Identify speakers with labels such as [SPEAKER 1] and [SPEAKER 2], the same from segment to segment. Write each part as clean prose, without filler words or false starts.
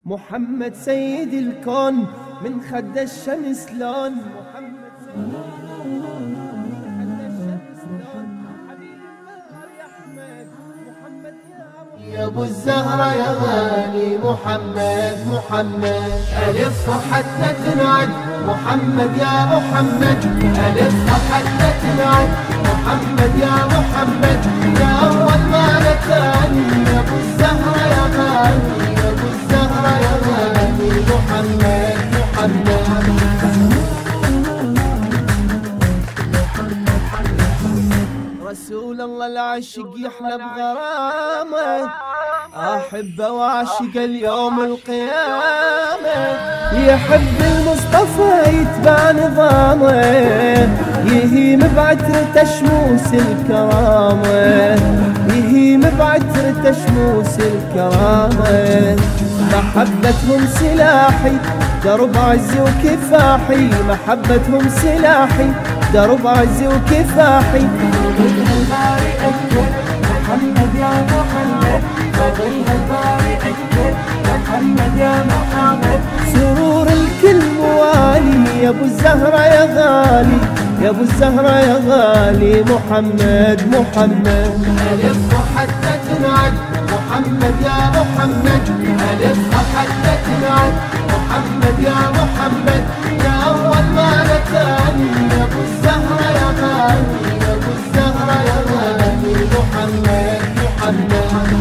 [SPEAKER 1] محمد سيد الكون من خد الشمس لون. محمد سيد يا ابو الزهرة يا غالي محمد محمد ألف حتى تنعد محمد يا محمد ألف حتى تنعد محمد يا محمد يا أول ما نتاني يا ابو الزهرة يا غالي يا ابو الزهرة يا غالي محمد محمد. رسول الله العاشق يحلى بغرامه أحبه وأعشق اليوم القيامة يحب المصطفى يتبع نظامه يهيم بعترته شموس الكرامة يهيم بعترته شموس الكرامة. محبتهم سلاحي درب عزي وكفاحي محبتهم سلاحي درب عزي وكفاحي. محمد يا محمد فضلها الباري أكبر محمد يا محمد سرور الكل موالي يا ابو الزهرة يا غالي يا ابو الزهرة يا غالي محمد محمد. ألف حتى تنعد محمد يا محمد ألف حتى تنعد محمد يا محمد يا أول ما نتاني يا ابو الزهرة يا غالي يا ابو الزهرة يا غالي محمد محمد.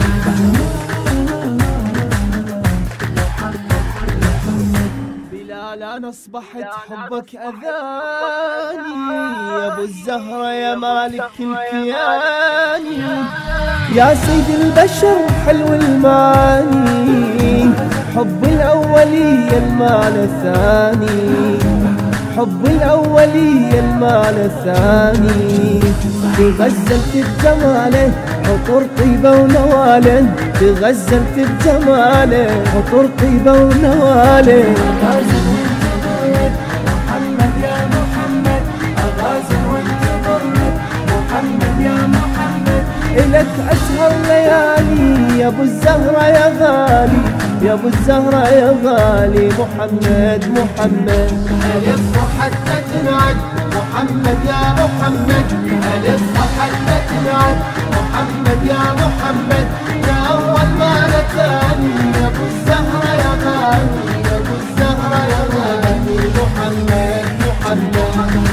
[SPEAKER 1] بلال أنا أصبحت حبك أذاني يا ابو الزهرة يا مالك الكيان يا سيد البشر حلو المعاني حب الأولية المال الثاني حب الأولية المال الثاني. تغزلت بجماله عطر طيبة ونواله تغزلت بجماله عطر طيبة ونواله. محمد يا محمد أغازل وانت ضرب محمد يا محمد إلك أسهر ليالي يا ابو الزهرة يا غالي يا ابو الزهرة يا غالي محمد محمد. ألف حتى تنعد محمد يا محمد ألف حتى تنعد محمد يا محمد يا أول ما نتاني يا ابو الزهرة يا غالي يا ابو الزهرة يا غالي محمد محمد.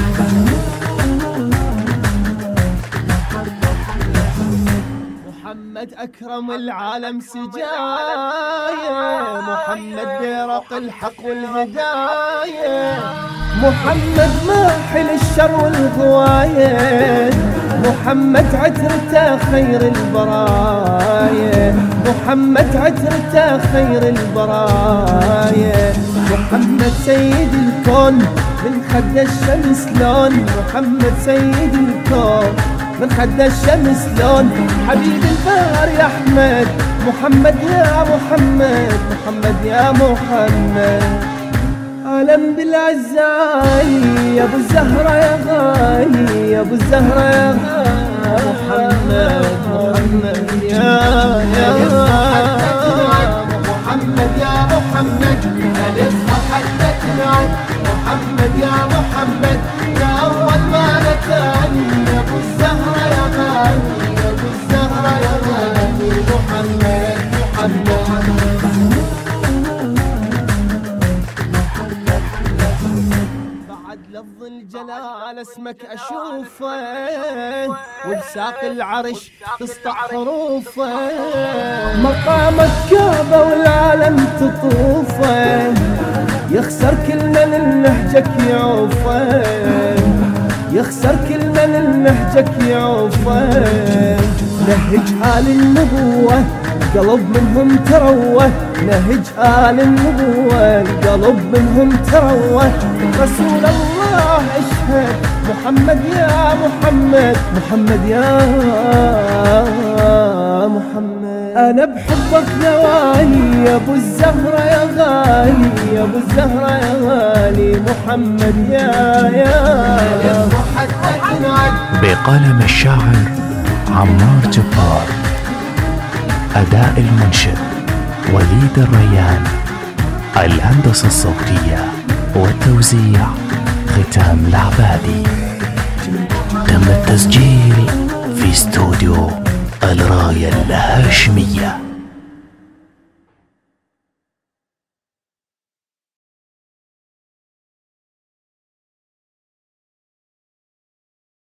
[SPEAKER 1] محمد أكرم العالم سجايا محمد بيرق الحق والهداية محمد ماحل الشر والغواية محمد عترته خير البرايا محمد عترته خير البرايا. محمد سيد الكون من خد الشمس لون محمد سيد الكون من خد الشمس لون حبيب البار يا أحمد محمد يا محمد محمد يا محمد. عالم بالعزاي يا ابو الزهرة يا غالي يا ابو الزهرة يا غالي محمد محمد يا محمد يا محمد ألف حتى تنعد محمد يا محمد يا أول ما نتاني يا ابو الزهرة يا غالي يا ابو الزهرة يا غالي محمد محمد. لفظ الجلال اسمك اشوفه وبساق العرش تسطع حروفه مقامك كعبة والعالم تطوفه يخسر كل من نهجك يعوفه يخسر كل من نهجك يعوفه. نهج آل النبوة قلب منهم تروه نهج آل النبوة القلب منهم تروه. رسول الله اشهد محمد يا محمد محمد يا محمد. أنا بحبك نوالي يا ابو الزهرة يا غالي يا ابو الزهرة يا غالي محمد يا
[SPEAKER 2] بقلم الشاعر عمار جبار. أداء المنشد وليد الريان. الهندسة الصوتية والتوزيع ختام العبادي. تم التسجيل في استوديو الراديو.